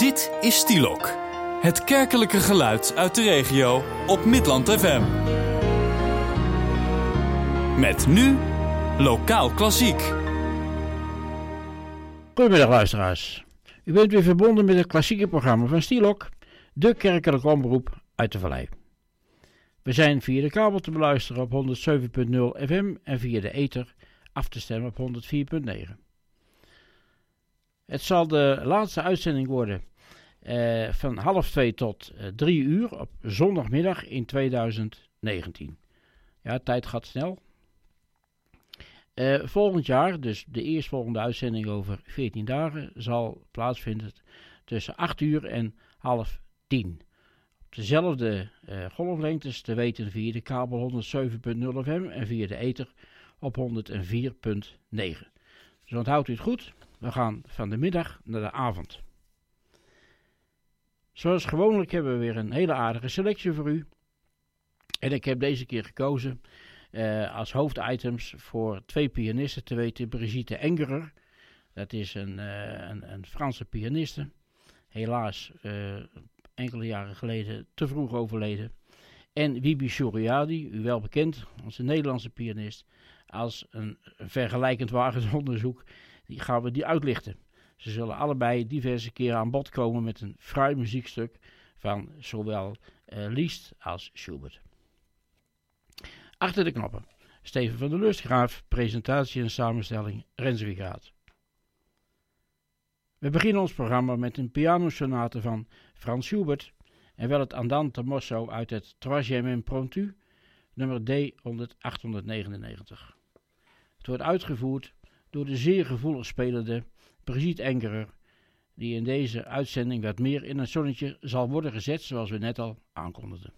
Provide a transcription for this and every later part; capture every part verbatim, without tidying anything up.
Dit is Stielok, het kerkelijke geluid uit de regio op Midland F M. Met nu Lokaal Klassiek. Goedemiddag luisteraars. U bent weer verbonden met het klassieke programma van Stielok, de kerkelijke omroep uit de Vallei. We zijn via de kabel te beluisteren op honderdzeven punt nul F M en via de ether af te stemmen op honderdvier punt negen. Het zal de laatste uitzending worden uh, van half twee tot uh, drie uur op zondagmiddag in tweeduizend negentien. Ja, de tijd gaat snel. Uh, volgend jaar, dus de eerstvolgende uitzending over veertien dagen, zal plaatsvinden tussen acht uur en half tien. Op dezelfde uh, golflengtes te weten via de kabel honderdzeven punt nul F M en via de ether op honderdvier punt negen. Dus onthoudt u het goed, we gaan van de middag naar de avond. Zoals gewoonlijk hebben we weer een hele aardige selectie voor u. En ik heb deze keer gekozen uh, als hoofditems voor twee pianisten, te weten Brigitte Engerer. Dat is een, uh, een, een Franse pianiste, helaas uh, enkele jaren geleden te vroeg overleden. En Wibi Shouriadi, u wel bekend, onze Nederlandse pianist, als een vergelijkend wagens onderzoek, die gaan we die uitlichten. Ze zullen allebei diverse keren aan bod komen met een fraai muziekstuk van zowel uh, Liszt als Schubert. Achter de knoppen, Steven van der Lustgraaf, presentatie en samenstelling Rens Wigaat. We beginnen ons programma met een pianosonate van Franz Schubert en wel het Andante Mosso uit het Troisième Impromptu, nummer D achthonderdnegenennegentig. Het wordt uitgevoerd door de zeer gevoelig spelende Brigitte Engerer, die in deze uitzending wat meer in een zonnetje zal worden gezet, zoals we net al aankondigden.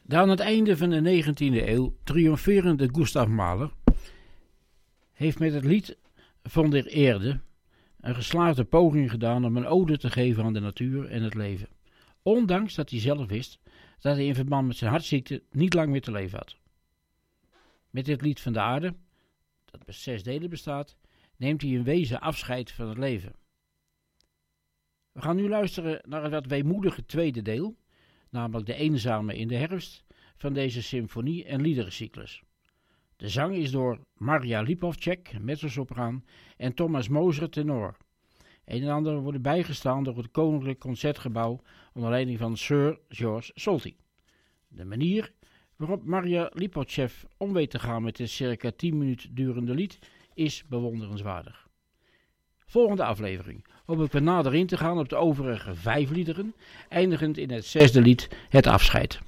De aan het einde van de negentiende eeuw triomferende Gustav Mahler heeft met het lied Van der Erde een geslaagde poging gedaan om een ode te geven aan de natuur en het leven. Ondanks dat hij zelf wist dat hij in verband met zijn hartziekte niet lang meer te leven had. Met dit lied van de aarde, dat uit zes delen bestaat, neemt hij in wezen afscheid van het leven. We gaan nu luisteren naar het wat weemoedige tweede deel, namelijk de eenzame in de herfst van deze symfonie- en liederencyclus. De zang is door Marja Lipovcek, mezzosopraan, en Thomas Moser, tenor. Een en ander worden bijgestaan door het Koninklijk Concertgebouw onder leiding van Sir George Solti. De manier waarop Marja Lipovcek om weet te gaan met het circa tien minuten durende lied is bewonderenswaardig. Volgende aflevering hoop ik weer nader in te gaan op de overige vijf liederen, eindigend in het zesde lied, het afscheid.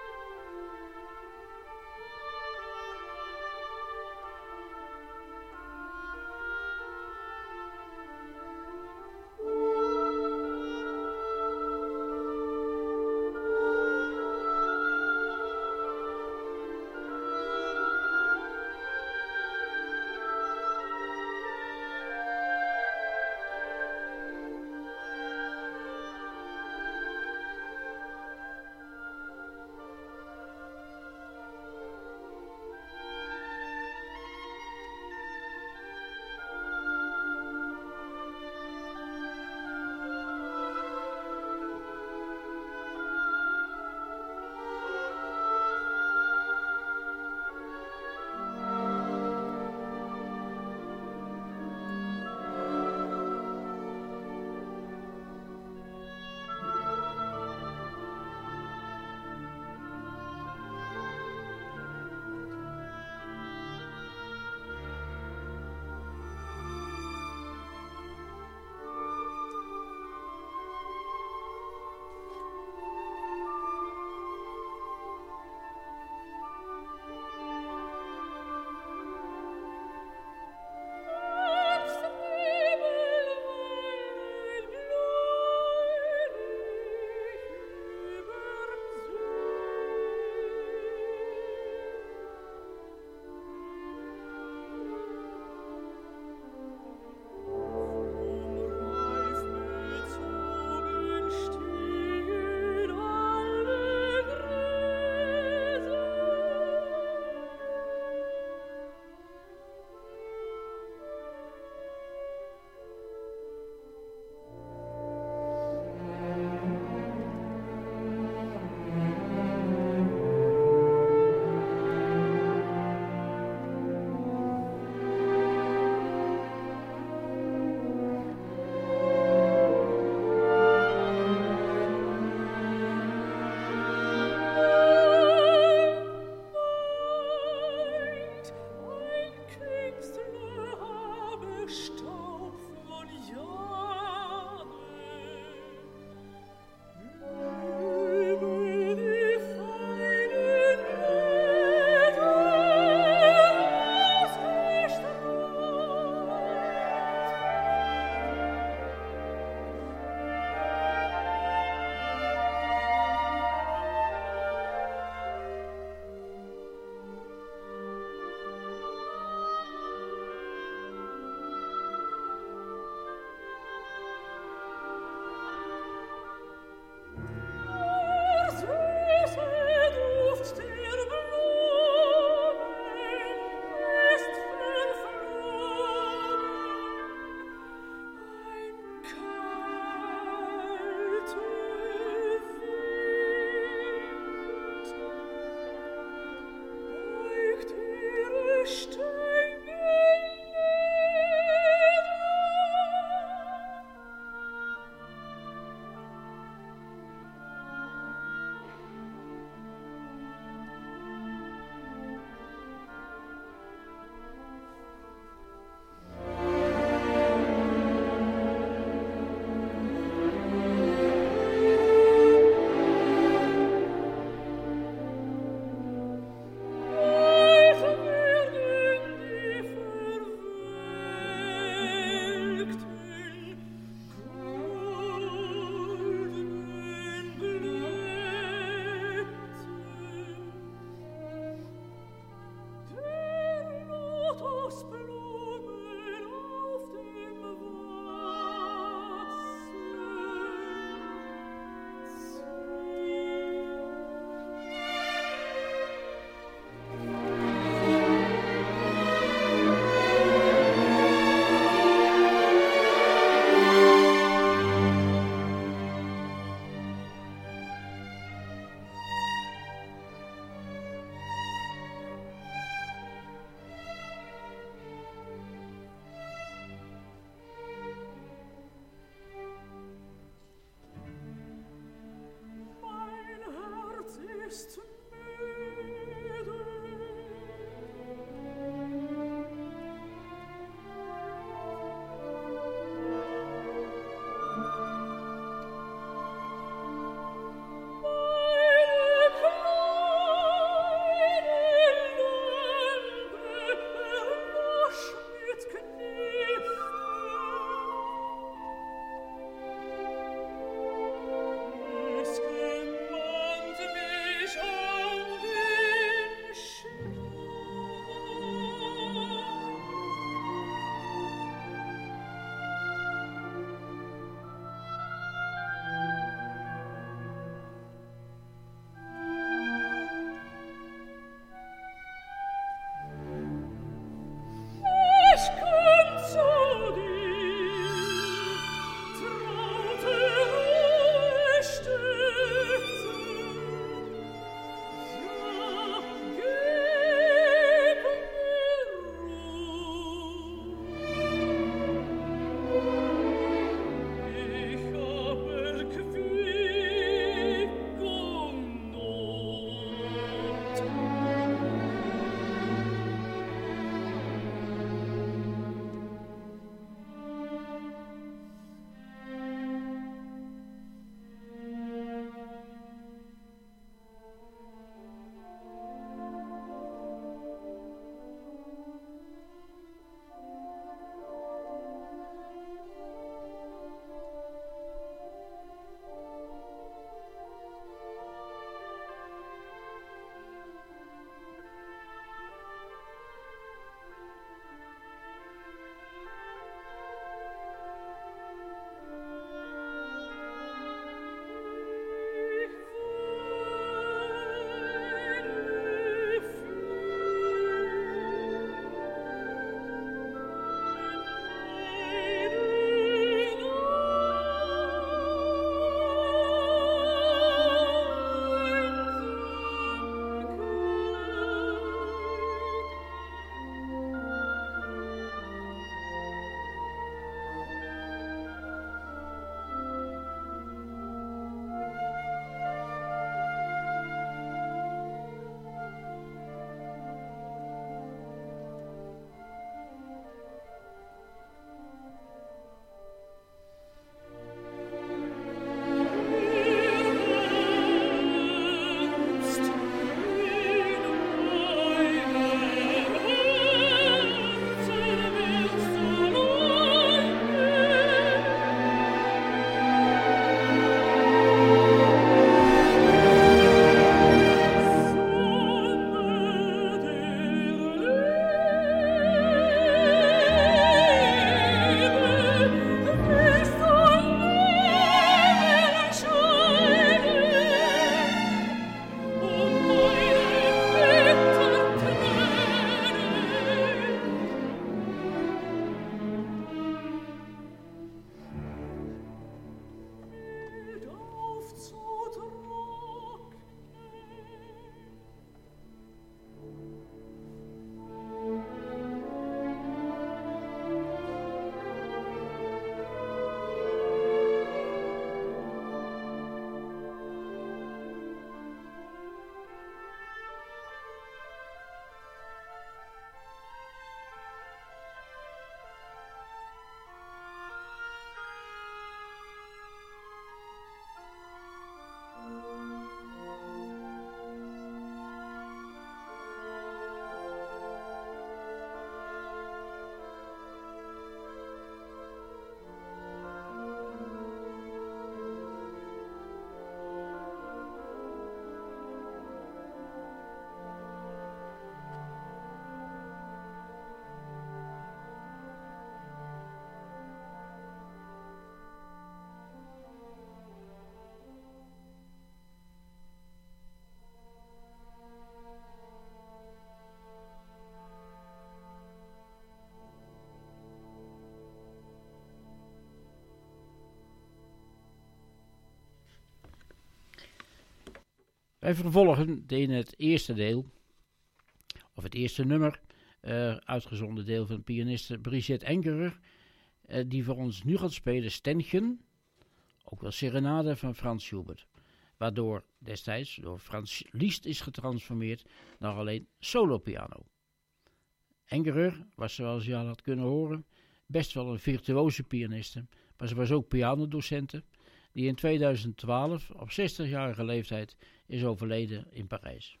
Wij vervolgen in het eerste deel, of het eerste nummer, uh, uitgezonden deel van pianiste Brigitte Engerer, uh, die voor ons nu gaat spelen Ständchen, ook wel Serenade van Franz Schubert, waardoor destijds door Franz Liszt is getransformeerd naar alleen solopiano. Engerer was, zoals je al had kunnen horen, best wel een virtuoze pianiste, maar ze was ook pianodocente, die in tweeduizend twaalf op zestigjarige leeftijd is overleden in Parijs.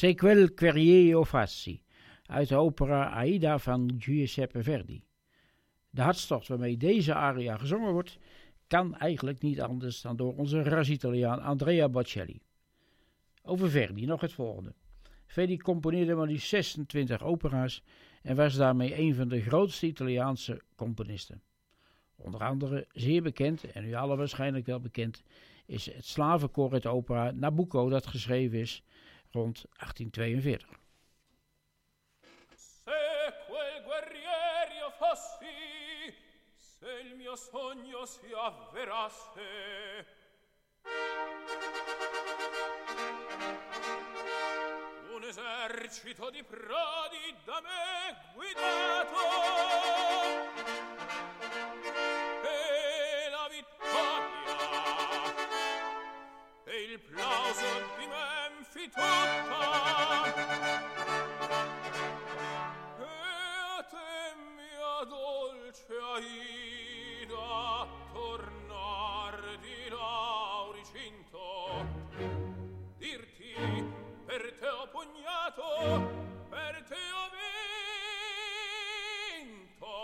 C'est quel che io fassi, uit de opera Aida van Giuseppe Verdi. De hartstocht waarmee deze aria gezongen wordt, kan eigenlijk niet anders dan door onze ras-Italiaan Andrea Bocelli. Over Verdi nog het volgende. Verdi componeerde maar liefst zesentwintig opera's en was daarmee een van de grootste Italiaanse componisten. Onder andere zeer bekend, en u allen waarschijnlijk wel bekend, is het slavenkoor uit de opera Nabucco dat geschreven is rond achttien tweeënveertig. Se quel guerriero fossi, se il mio sogno si avverasse, un esercito di prodi da me guidato, e la vittoria e il plauso di Menfi tutta, e a te mia dolce Aida tornar di Lauricinto, dirti per te ho pugnato, per te ho vinto.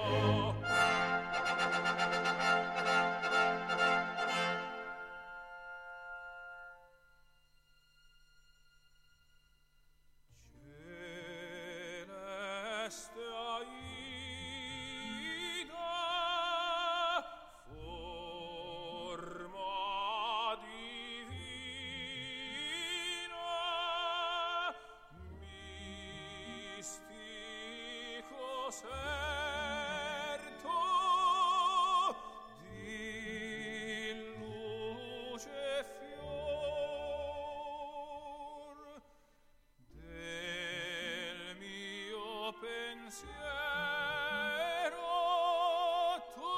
Celeste Aida, forma divina, mistico certo, di luce fior, del mio pensiero, tu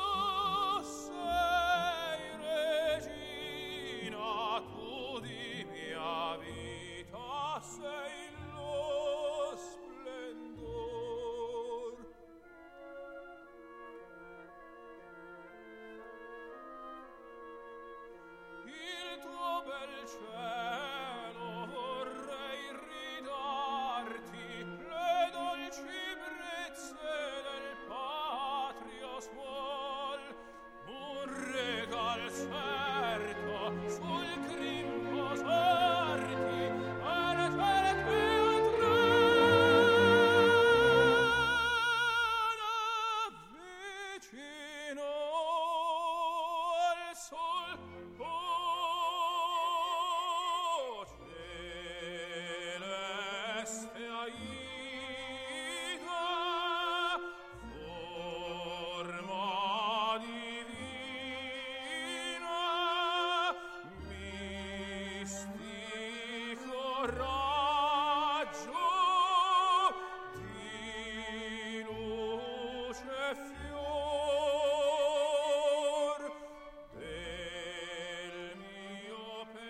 sei regina, tu di mia vita sei lo splendor. Il tuo bel cielo vorrei ridarti, le dolci brezze del patrio suol, un regal certo sul crin posarti, per certi andrà vicino al sol. Oh, celeste Aida, forma divina, mistico raggio, di luce fior, del mio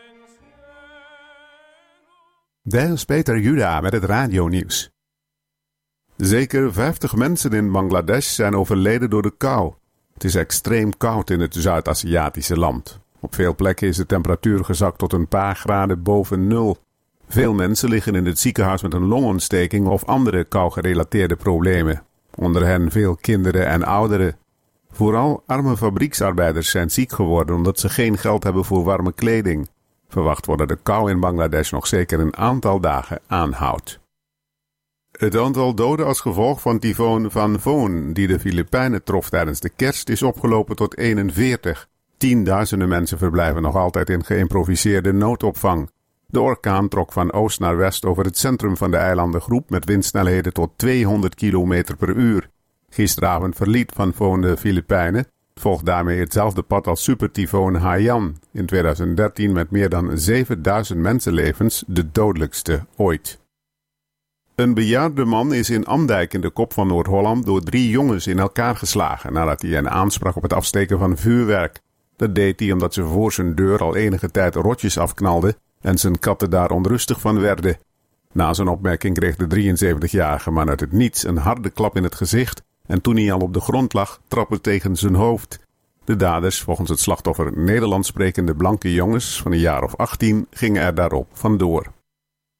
pensiero. Dit is Peter Juda met het radionieuws. Zeker vijftig mensen in Bangladesh zijn overleden door de kou. Het is extreem koud in het Zuid-Aziatische land. Op veel plekken is de temperatuur gezakt tot een paar graden boven nul. Veel mensen liggen in het ziekenhuis met een longontsteking of andere kou-gerelateerde problemen. Onder hen veel kinderen en ouderen. Vooral arme fabrieksarbeiders zijn ziek geworden omdat ze geen geld hebben voor warme kleding. Verwacht wordt dat de kou in Bangladesh nog zeker een aantal dagen aanhoudt. Het aantal doden als gevolg van tyfoon Van Foon, die de Filipijnen trof tijdens de kerst, is opgelopen tot eenenveertig. Tienduizenden mensen verblijven nog altijd in geïmproviseerde noodopvang. De orkaan trok van oost naar west over het centrum van de eilandengroep met windsnelheden tot tweehonderd kilometer per uur. Gisteravond verliet Van Foon de Filipijnen. Het volgt daarmee hetzelfde pad als supertyfoon Haiyan in tweeduizend dertien met meer dan zevenduizend mensenlevens, de dodelijkste ooit. Een bejaarde man is in Andijk in de kop van Noord-Holland door drie jongens in elkaar geslagen nadat hij hen aansprak op het afsteken van vuurwerk. Dat deed hij omdat ze voor zijn deur al enige tijd rotjes afknalden en zijn katten daar onrustig van werden. Na zijn opmerking kreeg de drieënzeventigjarige man uit het niets een harde klap in het gezicht en toen hij al op de grond lag, trappen tegen zijn hoofd. De daders, volgens het slachtoffer Nederlands sprekende blanke jongens van een jaar of achttien, gingen er daarop vandoor.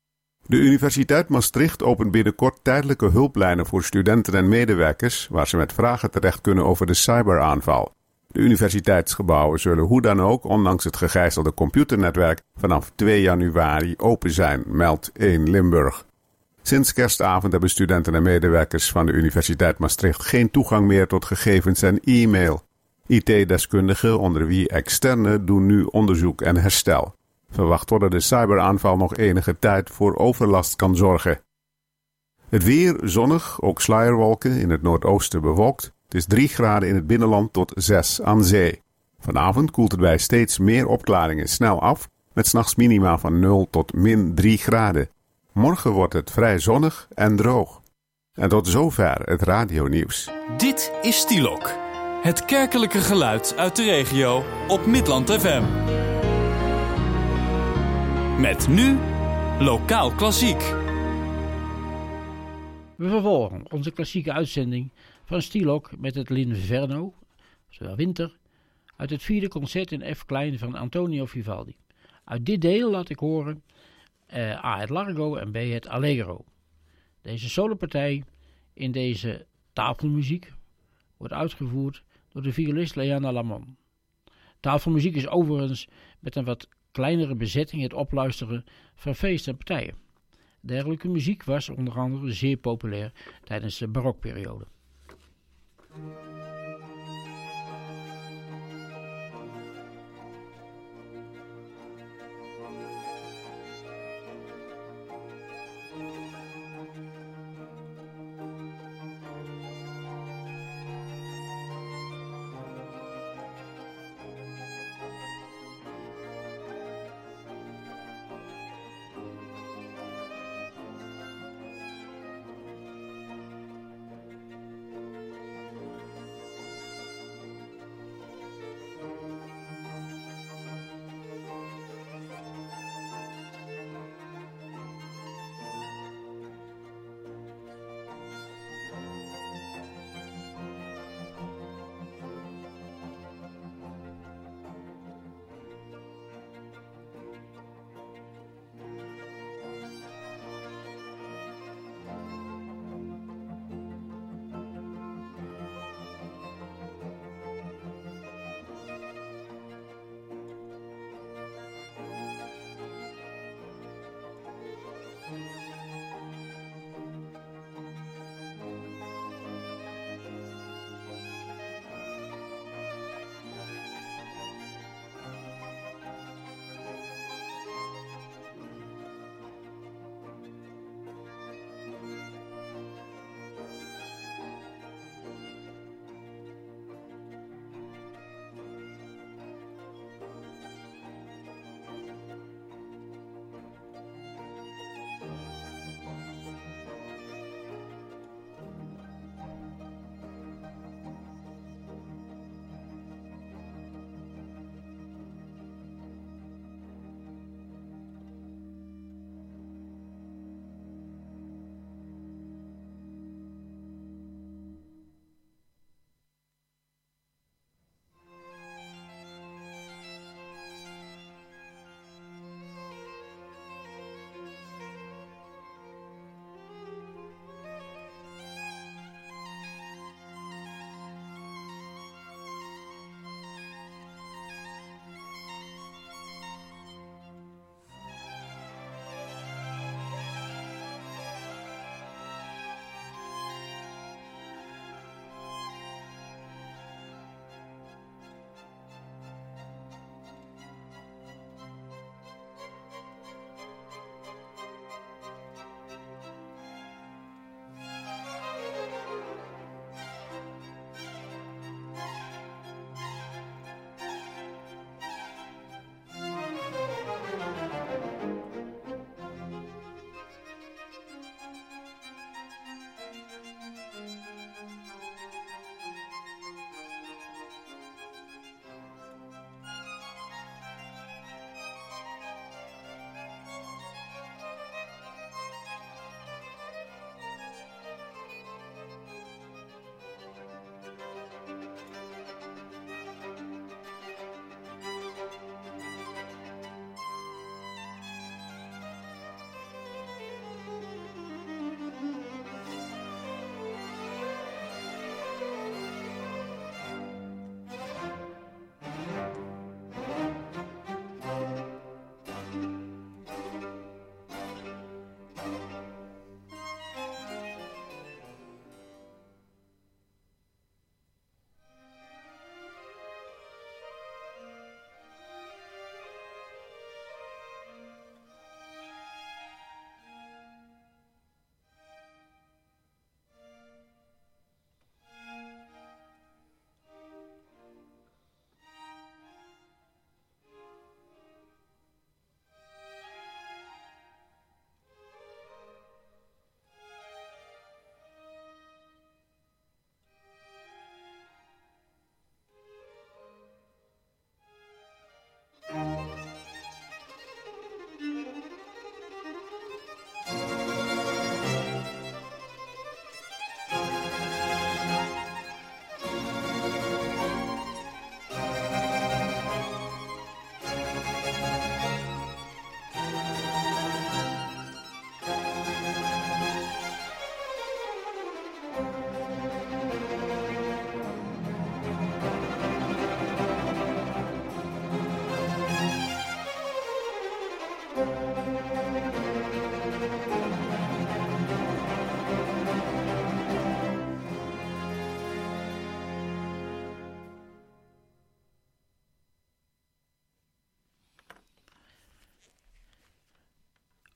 De Universiteit Maastricht opent binnenkort tijdelijke hulplijnen voor studenten en medewerkers waar ze met vragen terecht kunnen over de cyberaanval. De universiteitsgebouwen zullen hoe dan ook, ondanks het gegijzelde computernetwerk, vanaf twee januari open zijn, meldt één Limburg. Sinds kerstavond hebben studenten en medewerkers van de Universiteit Maastricht geen toegang meer tot gegevens en e-mail. I T-deskundigen, onder wie externe, doen nu onderzoek en herstel. Verwacht wordt dat de cyberaanval nog enige tijd voor overlast kan zorgen. Het weer zonnig, ook sluierwolken, in het noordoosten bewolkt. Het is drie graden in het binnenland tot zes aan zee. Vanavond koelt het bij steeds meer opklaringen snel af, met 's nachts minima van nul tot min drie graden. Morgen wordt het vrij zonnig en droog. En tot zover het radionieuws. Dit is Stielok. Het kerkelijke geluid uit de regio op Midland F M. Met nu Lokaal Klassiek. We vervolgen onze klassieke uitzending van Stielok met het L'Inverno, zowel winter, uit het vierde concert in F klein van Antonio Vivaldi. Uit dit deel laat ik horen uh, A het Largo en B het Allegro. Deze solopartij in deze tafelmuziek wordt uitgevoerd door de violist Leana Lamon. Tafelmuziek is overigens met een wat kleinere bezetting het opluisteren van feesten en partijen. Dergelijke muziek was onder andere zeer populair tijdens de barokperiode.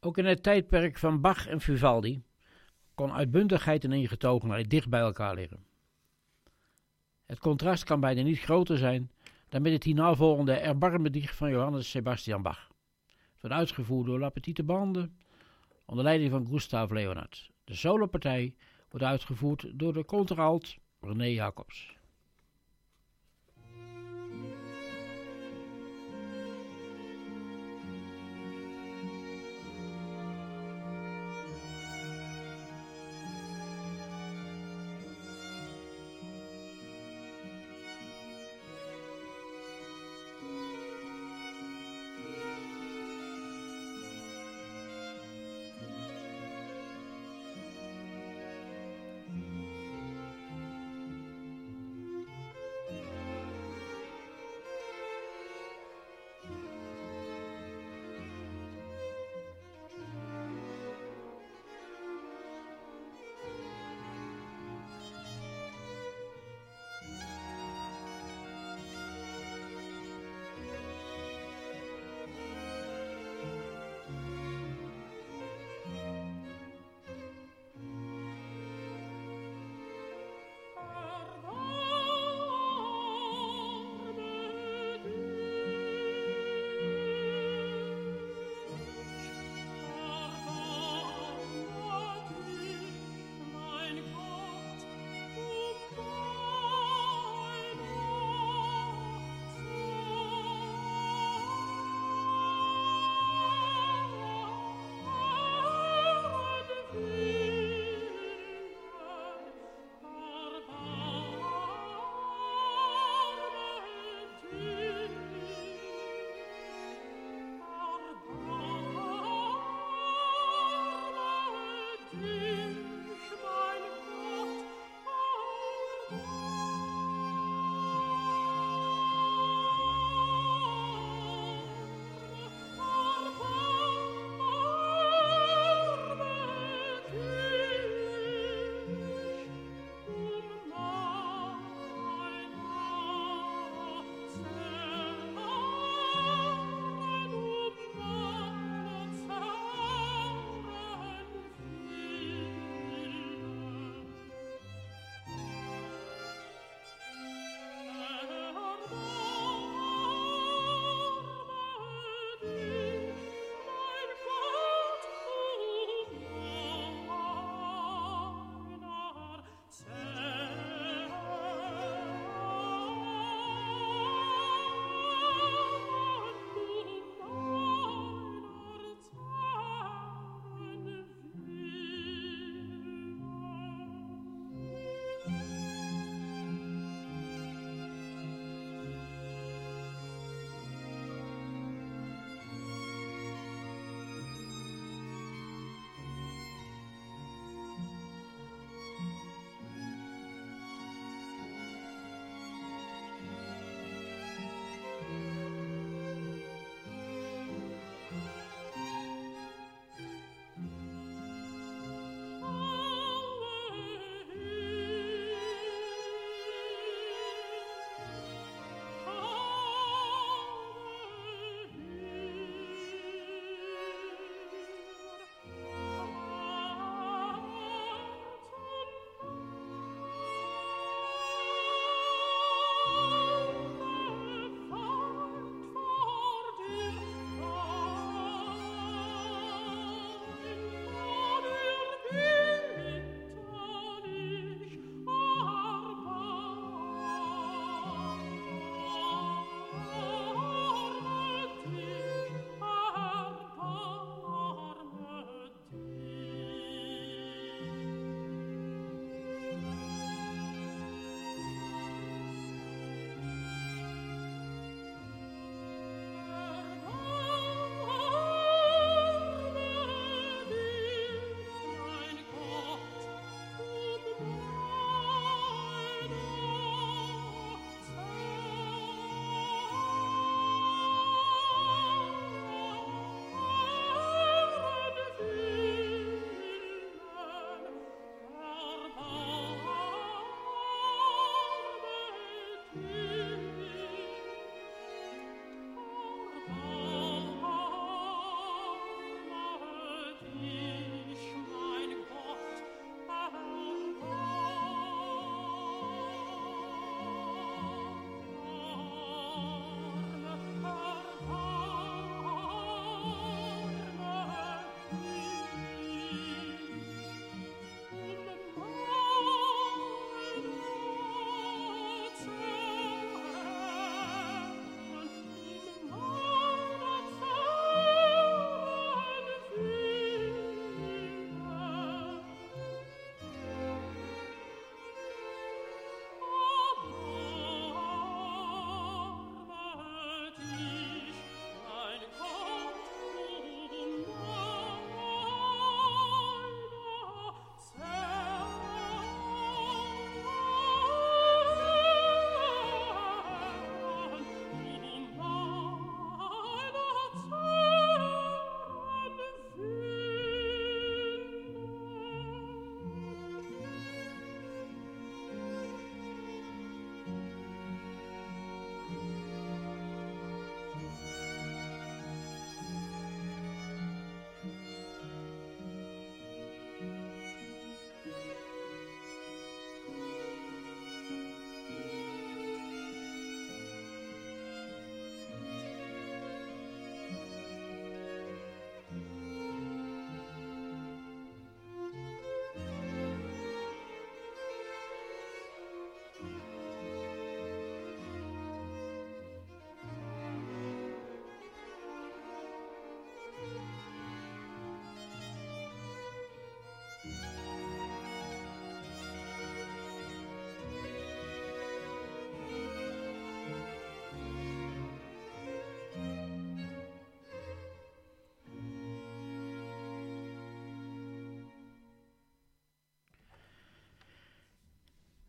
Ook in het tijdperk van Bach en Vivaldi kon uitbundigheid en ingetogenheid dicht bij elkaar liggen. Het contrast kan bijna niet groter zijn dan met het hiernavolgende Erbarmedicht van Johannes Sebastian Bach. Het wordt uitgevoerd door La Petite Bande onder leiding van Gustav Leonard. De solopartij wordt uitgevoerd door de contralt René Jacobs.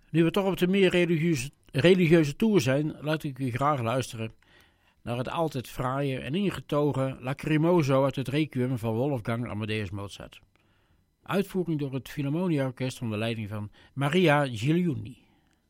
Nu we toch op de meer religieuze, religieuze toer zijn, laat ik u graag luisteren naar het altijd fraaie en ingetogen Lacrimoso uit het Requiem van Wolfgang Amadeus Mozart. Uitvoering door het Philharmonia Orkest onder leiding van Maria Gigliuni.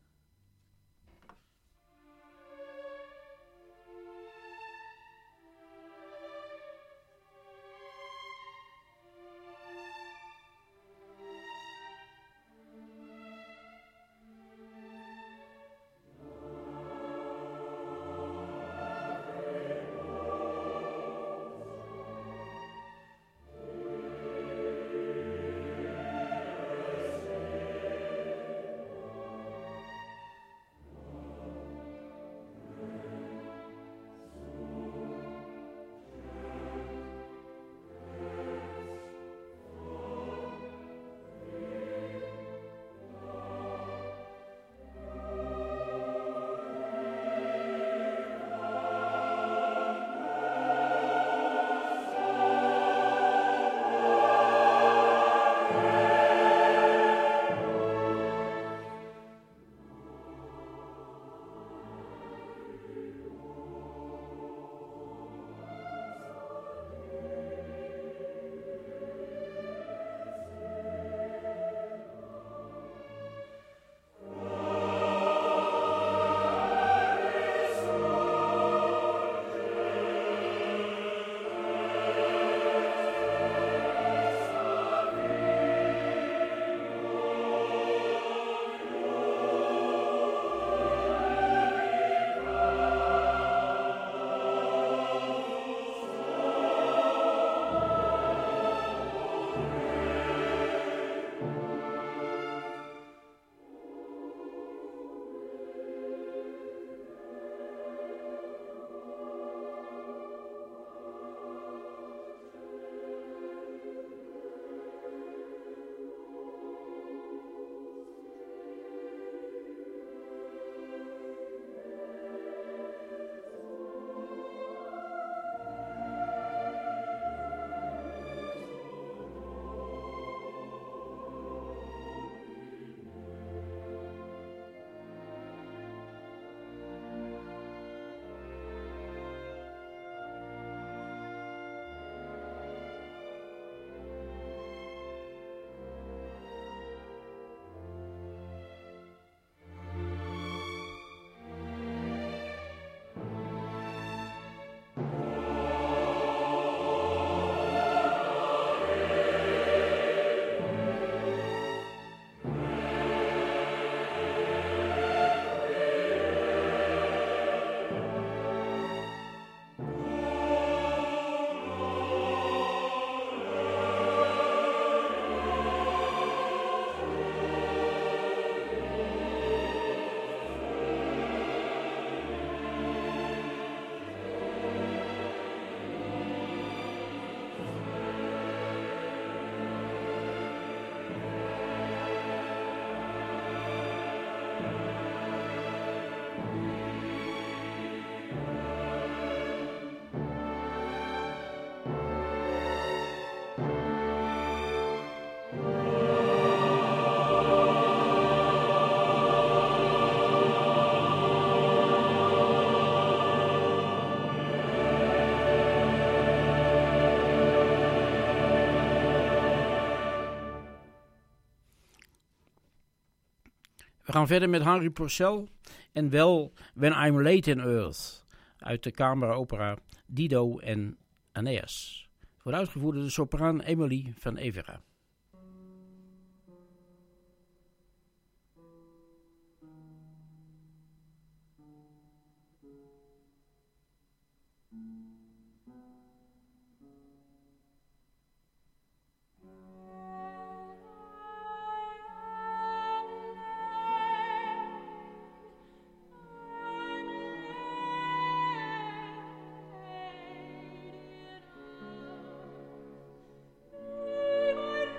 We gaan verder met Henry Purcell en wel When I'm Late in Earth uit de kameropera Dido en Aeneas. Wordt uitgevoerd door de sopraan Emily van Evera. My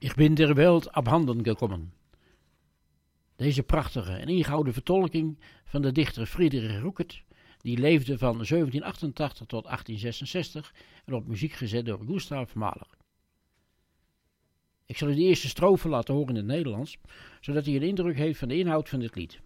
Ik bin der Welt abhanden gekommen. Deze prachtige en ingehouden vertolking van de dichter Friedrich Ruckert, die leefde van zeventien achtentachtig tot achttien zesenzestig en op muziek gezet door Gustav Mahler. Ik zal u de eerste strofe laten horen in het Nederlands, zodat u een indruk heeft van de inhoud van dit lied.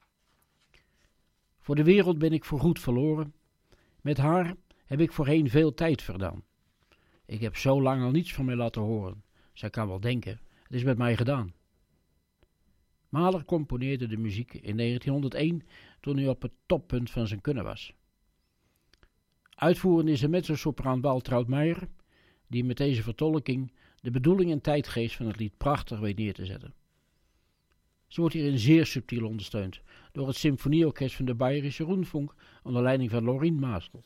Voor de wereld ben ik voorgoed verloren. Met haar heb ik voorheen veel tijd verdaan. Ik heb zo lang al niets van mij laten horen. Zij kan wel denken, het is met mij gedaan. Mahler componeerde de muziek in negentienhonderdéén toen hij op het toppunt van zijn kunnen was. Uitvoerend is de mezzosopraan Waltraud Meijer, die met deze vertolking de bedoeling en tijdgeest van het lied prachtig weet neer te zetten. Ze wordt hierin zeer subtiel ondersteund door het symfonieorkest van de Bayerische Rundfunk onder leiding van Lorien Maastel.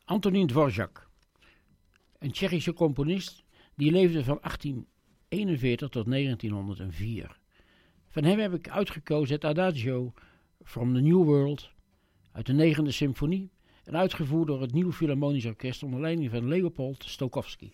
Antonín Dvořák, een Tsjechische componist, die leefde van achttien eenenveertig tot negentienhonderdvier. Van hem heb ik uitgekozen het Adagio from the New World uit de negende symfonie en uitgevoerd door het Nieuw Philharmonisch Orkest onder leiding van Leopold Stokowski.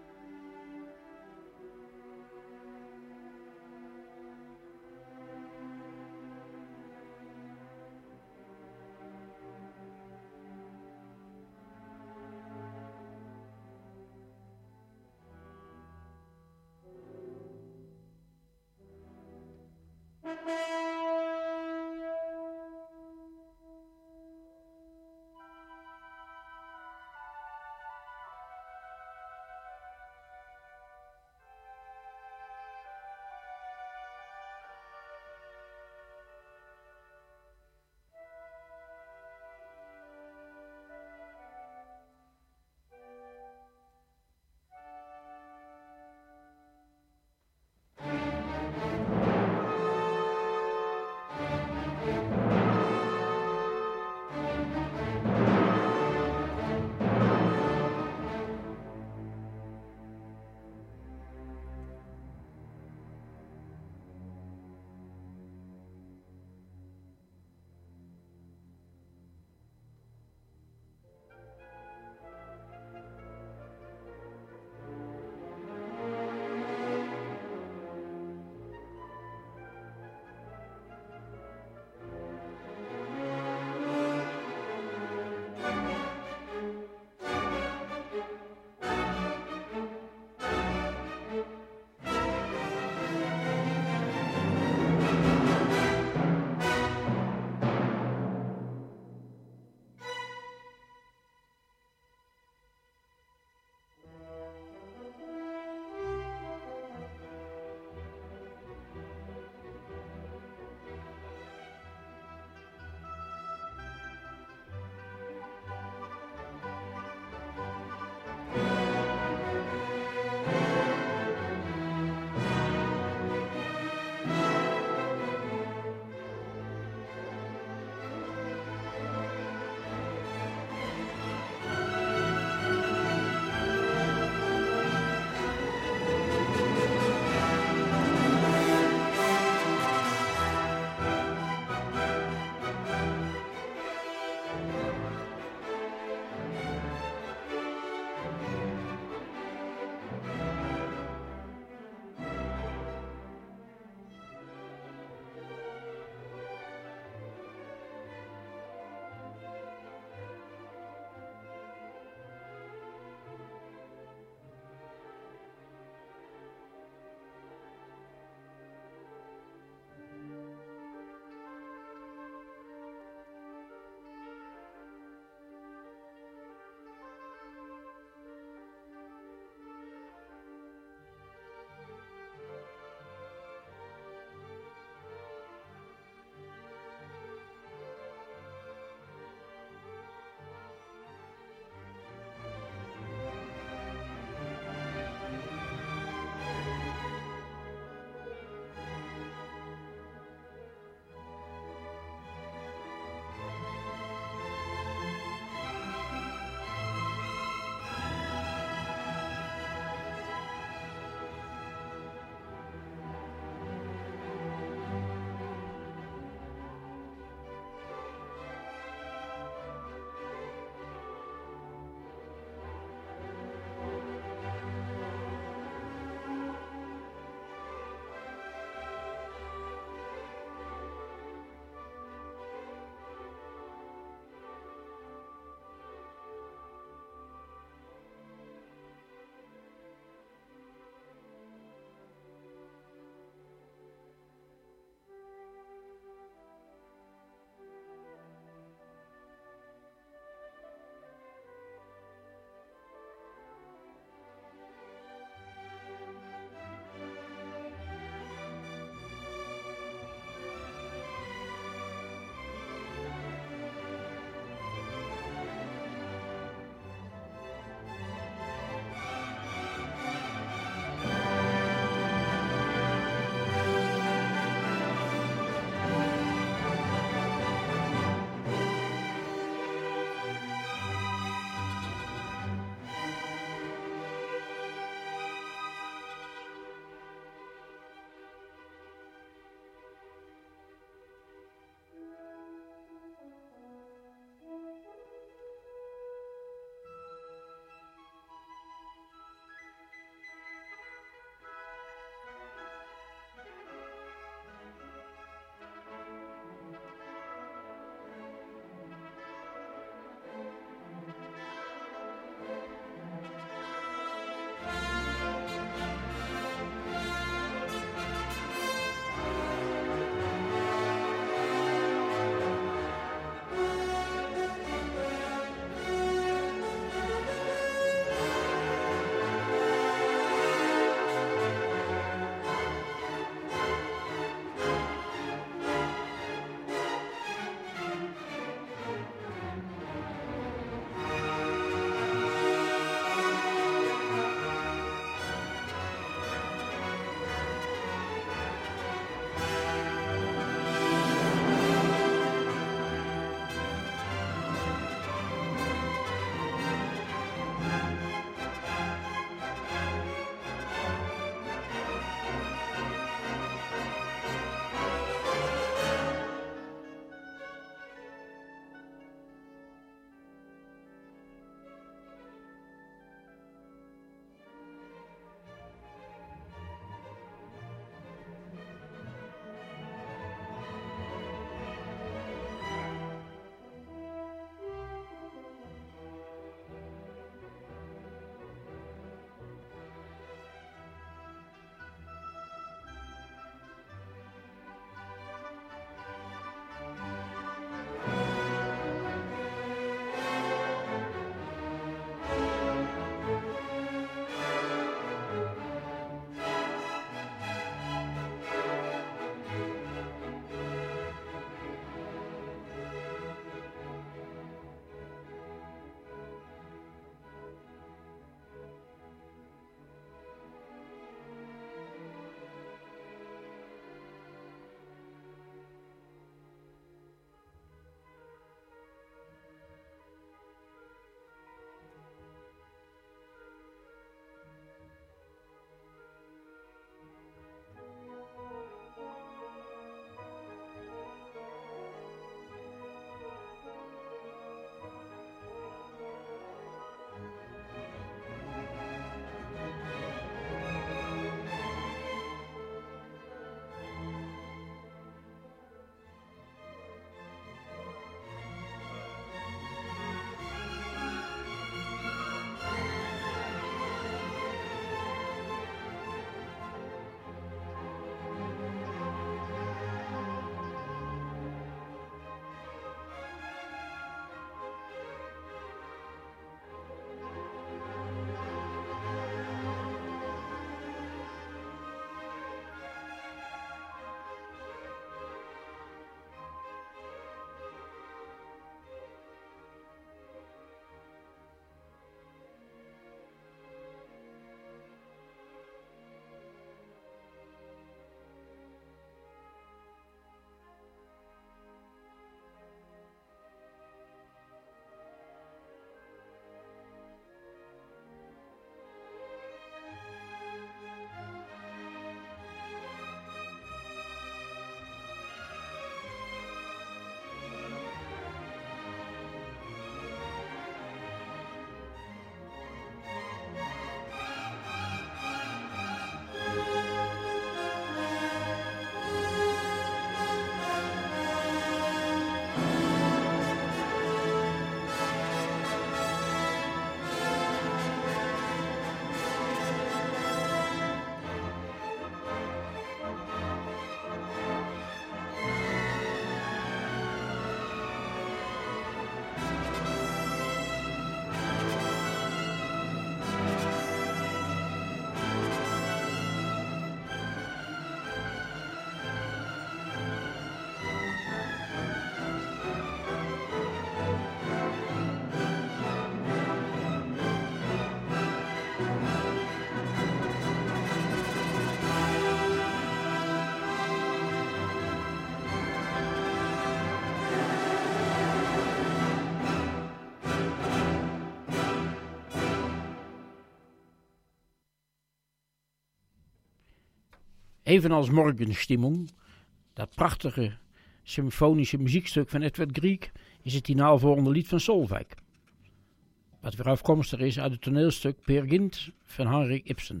Evenals Morgenstimmung, dat prachtige symfonische muziekstuk van Edward Grieg, is het hierna volgende lied van Solveig. Wat weer afkomstig is uit het toneelstuk Peer Gynt van Henrik Ibsen.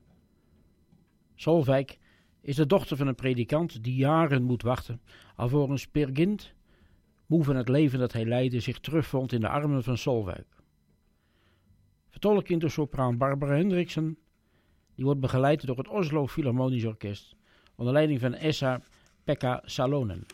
Solveig is de dochter van een predikant die jaren moet wachten, alvorens Peer Gynt, moe van het leven dat hij leidde, zich terugvond in de armen van Solveig. Vertolking door sopraan Barbara Hendriksen, die wordt begeleid door het Oslo Philharmonisch Orkest, onder leiding van Esa-Pekka Salonen.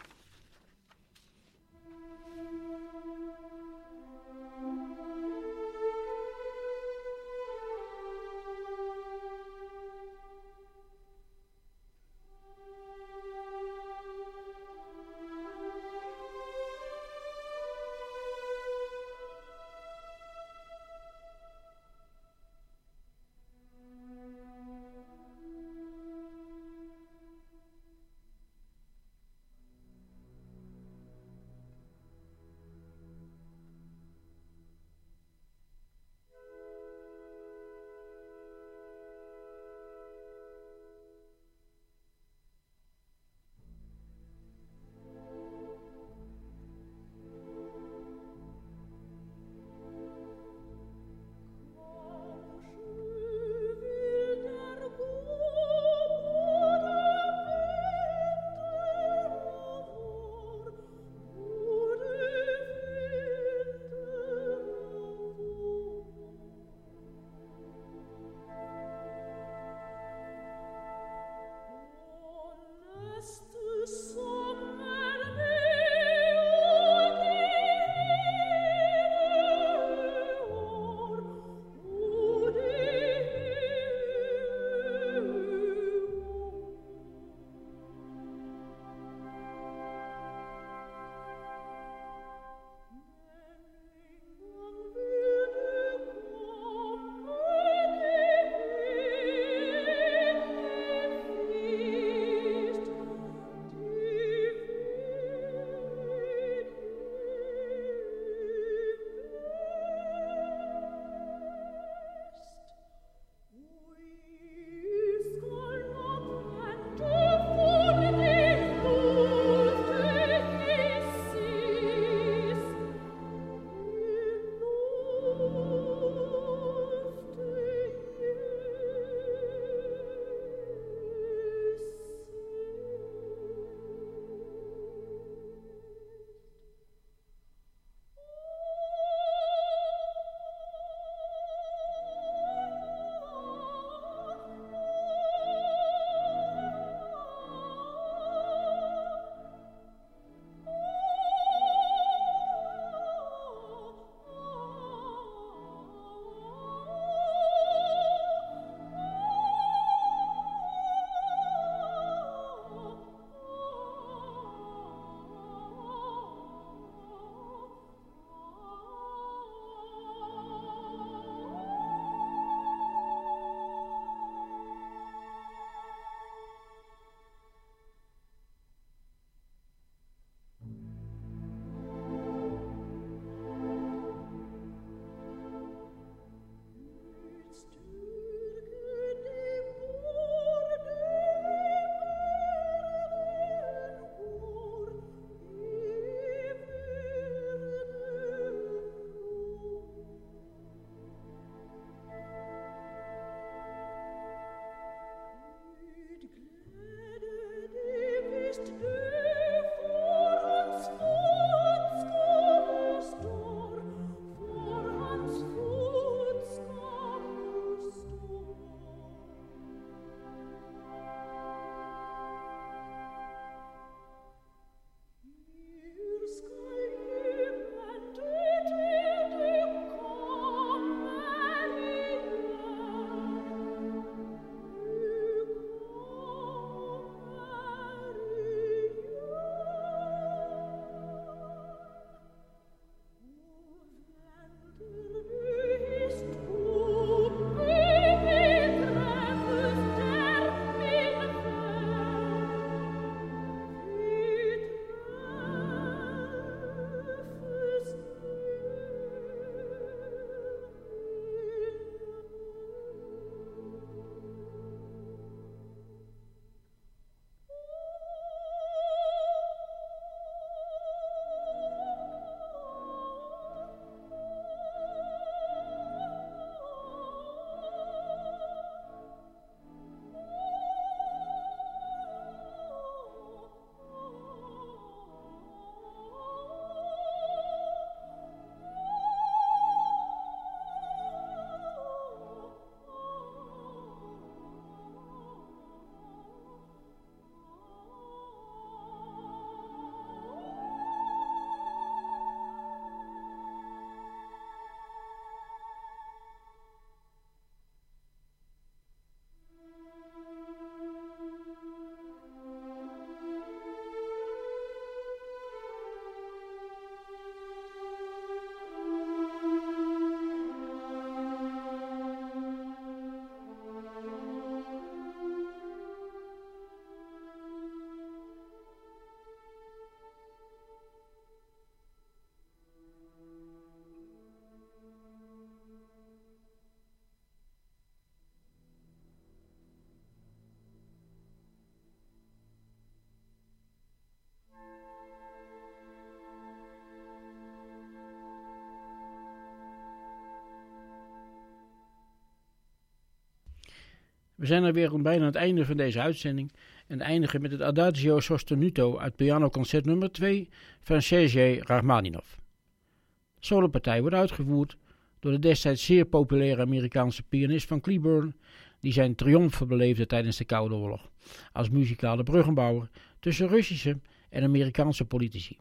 We zijn er weer bijna aan het einde van deze uitzending en eindigen met het Adagio sostenuto uit pianoconcert nummer twee van Sergei Rachmaninov. De solopartij wordt uitgevoerd door de destijds zeer populaire Amerikaanse pianist van Cleburne, die zijn triomfen beleefde tijdens de Koude Oorlog als muzikale bruggenbouwer tussen Russische en Amerikaanse politici.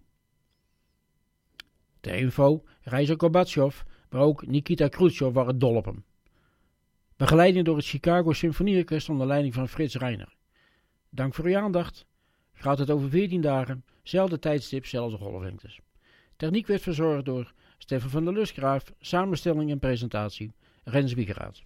Ter info, Reizer Gorbachev, maar ook Nikita Khrushchev waren dol op hem. Begeleiding door het Chicago Symfonieorkest onder leiding van Frits Reiner. Dank voor uw aandacht. Gaat het over veertien dagen, zelfde tijdstip, zelfde golflengtes. Techniek werd verzorgd door Stefan van der Lusgraaf, samenstelling en presentatie Rens Wiegeraad.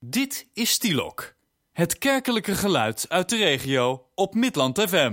Dit is Stielok, het kerkelijke geluid uit de regio op Midland F M.